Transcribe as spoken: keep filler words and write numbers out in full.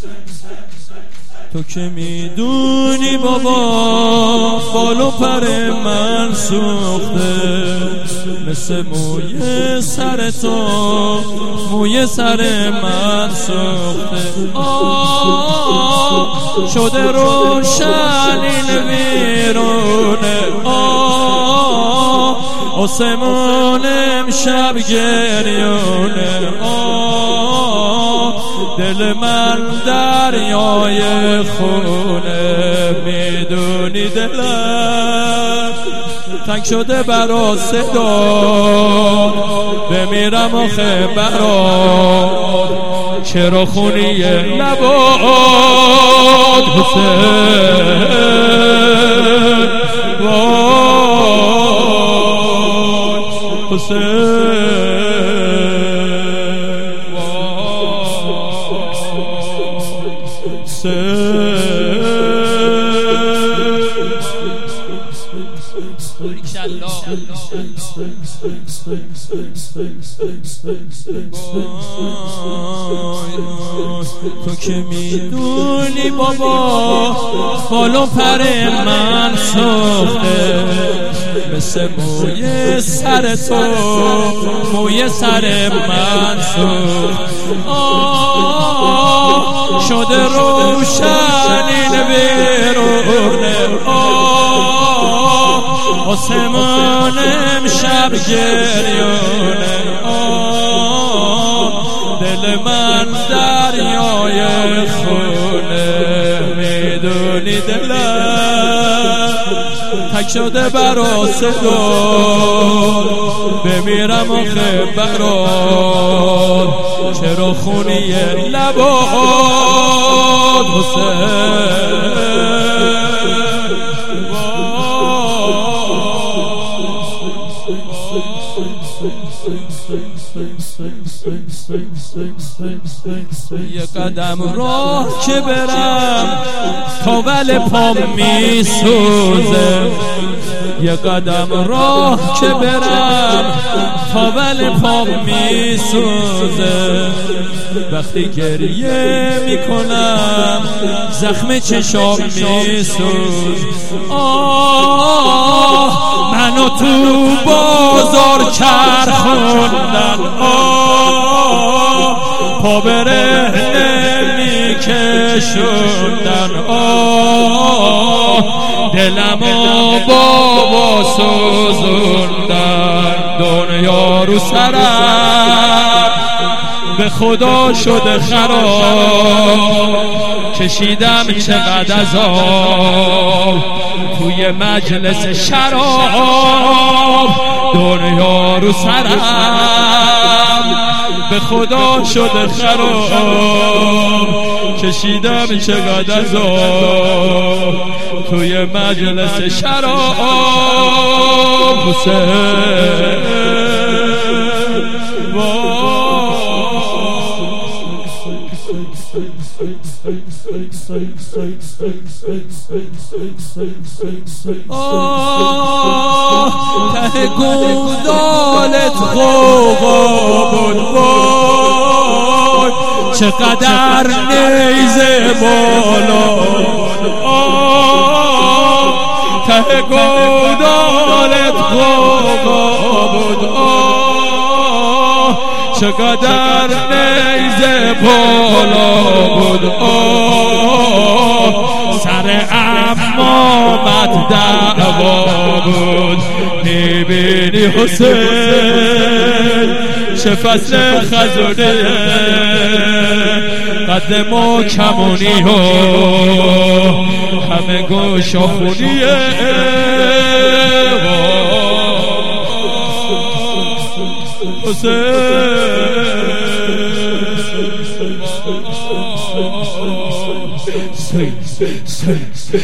تو که میدونی بابا فال و پر من سوخته، مثل موی سر تو موی سر من سوخته. آه شده روشن این ویرونه، آه آسمون امشب گریونه. آه دل من دریای خونه، میدونی دلم تنگ شده برا صدا، بمیرم آخه برات چرا خونی لبات حسین. وای حسین، تو که میدونی بابا فال و پر من سوخته، مثل موی سر تو موی سر من سوخته. آه شده روشن این بیرونه، آه آسمان امشب گریونه. آه دل من دریای خونه، میدونی دلم تک شده برا صدا، بمیرم آخه برات چرا خونی لبات حسین. یه قدم راه که برم تا ول پام میسوزه، یه قدم راه که برم تا ول پام میسوزه. وقتی گریه میکنم زخم چشام میسوزه. آه منو تو بازار چرخوندن، آه پا برهنه میکشوندن، آه دلمو بابا سوزوندن. دنیا رو سرم به خدا شده خراب، کشیدم چقدر عذاب توی مجلس شراب. دنیا رو سرم به خدا شده خراب، کشیدم چقدر عذاب توی مجلس شراب. حسین آه ته گودالت غوغا بود، وای چقدر نیزه بالا بود. آه ته گودالت غوغا بود، آه چقدر نیزه بالا بود. آه سر امامت دعوا بود. میبینی حسین چه فصل خزونه، قد ما کمونی ها همه گوش آخونیه. حسین